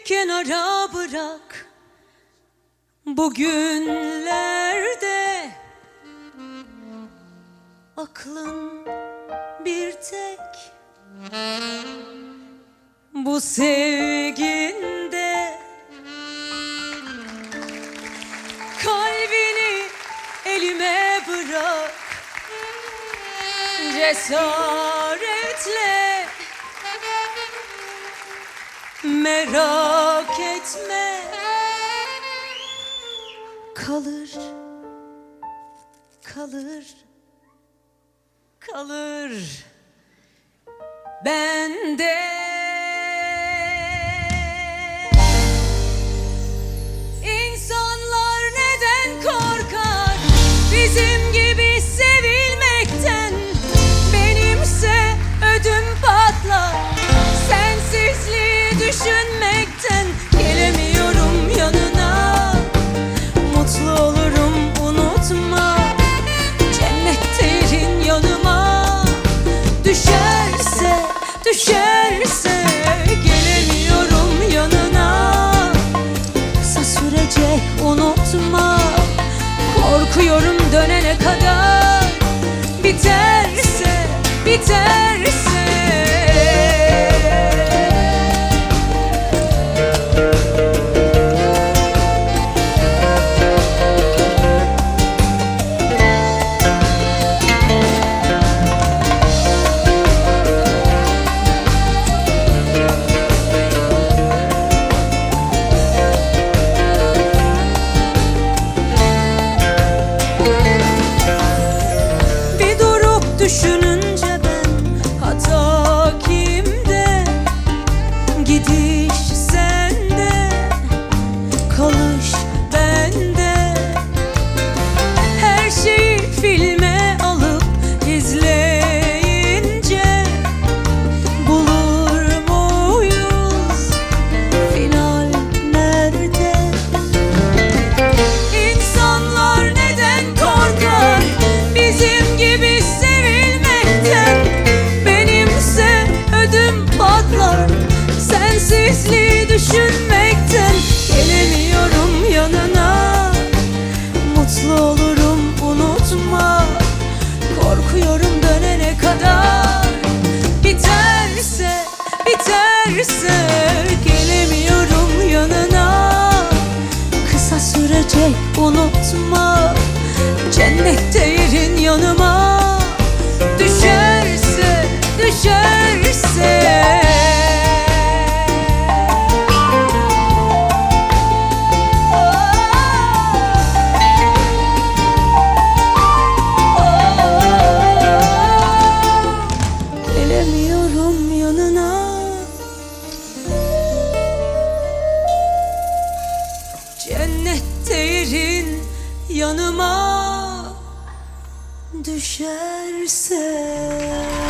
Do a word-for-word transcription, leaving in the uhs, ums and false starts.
kenara bırak. Bugünlerde aklın bir tek bu sevginde. Kalbini elime bırak, cesaretle, merak etme, kalır, kalır, kalır bende. İnsanlar neden korkar bizim gibi sevilmekten? Benimse ödüm patlar sensizliği düşünmekten. Gelemiyorum yanına, mutlu olurum unutma. Cennette yerin yanıma, düşerse düşerse gelemiyorum yanına. Kısa sürecek unutma, korkuyorum dönene kadar. Biterse biterse. Düşününce ben hata kimde? Gidiş sende, kalış bende. Her şeyi filme alıp izleyince bulur muyuz final nerede? İnsanlar neden korkar bizim gibi benimse ödüm patlar sensizliği düşünmekten. Gelemiyorum yanına, mutlu olurum unutma. Korkuyorum dönene kadar. Biterse biterse gelemiyorum yanına. Kısa sürecek unutma. Cennette yerin yanıma. Düşerse, düşerse. Gelemiyorum yanına. Cennette yerin yanıma. Düşerse